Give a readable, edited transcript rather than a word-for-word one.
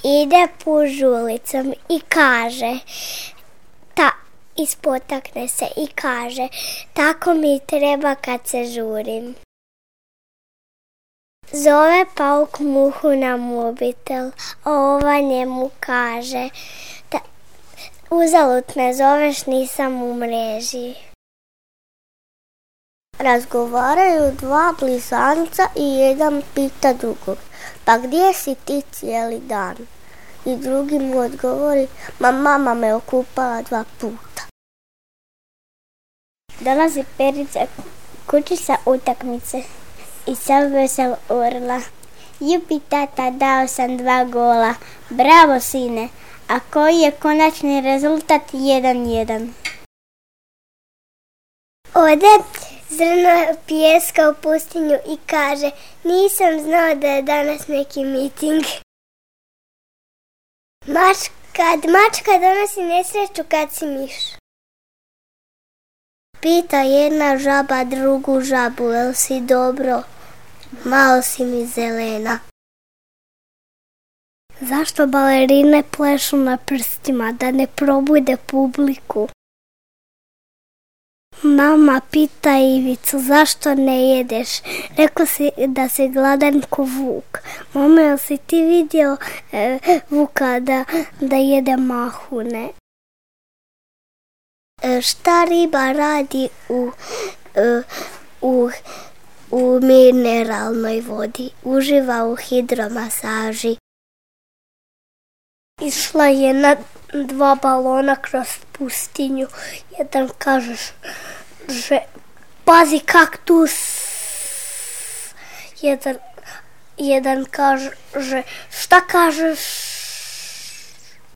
ide puž ulicom i kaže, ispotakne se i kaže, tako mi treba kad se žurim. Zove pauk muhu na mobitel, a ova njemu kaže, uzalud me zoveš, nisam u mreži. Razgovaraju dva blizanca i jedan pita drugog, pa gdje si ti cijeli dan? I drugi mu odgovori, mama me okupala 2 puta. Dolazi Perica kući sa utakmice i sav vesel urla. Jupi tata, dao sam 2 gola, bravo sine, a koji je konačni rezultat 1:1? Ode zrno pijeska u pustinju i kaže, nisam znao da je danas neki miting. Mačka donosi nesreću kad si miš. Pita jedna žaba drugu žabu, jel si dobro? Malo si mi zelena. Zašto balerine plešu na prstima, da ne probude publiku? Mama pita Ivicu, zašto ne jedeš? Rekla si da si gladan ko vuk. Mama, jel si ti vidio vuka da jede mahune? Šta riba radi u mineralnoj vodi? Uživa u hidromasaži. Išla je na 2 balona kroz pustinju. Jedan kaže, pazi kaktus. Jedan kaže, šta kažeš?